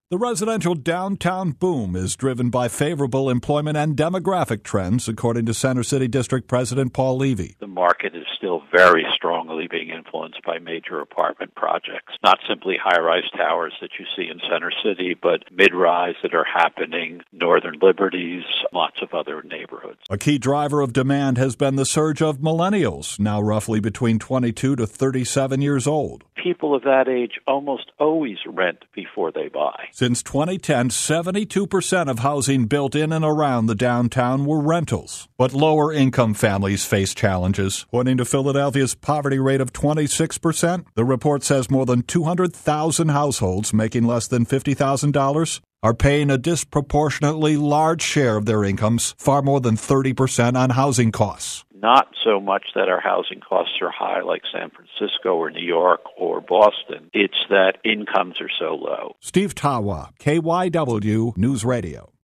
The residential downtown boom is driven by favorable employment and demographic trends, according to Center City District President Paul Levy. The market is still very strongly being influenced by major apartment projects, not simply high-rise towers that you see in Center City, but mid-rise that are happening, Northern Liberties, lots of other neighborhoods. A key driver of demand has been the surge of millennials, now roughly between 22 to 37 years old. People of that age almost always rent before they buy. Since 2010, 72% of housing built in and around the downtown were rentals. But lower-income families face challenges. According to Philadelphia's poverty rate of 26%, the report says more than 200,000 households making less than $50,000 are paying a disproportionately large share of their incomes, far more than 30% on housing costs. Not so much that our housing costs are high like San Francisco or New York or Boston. It's that incomes are so low. Steve Tawa, KYW News Radio.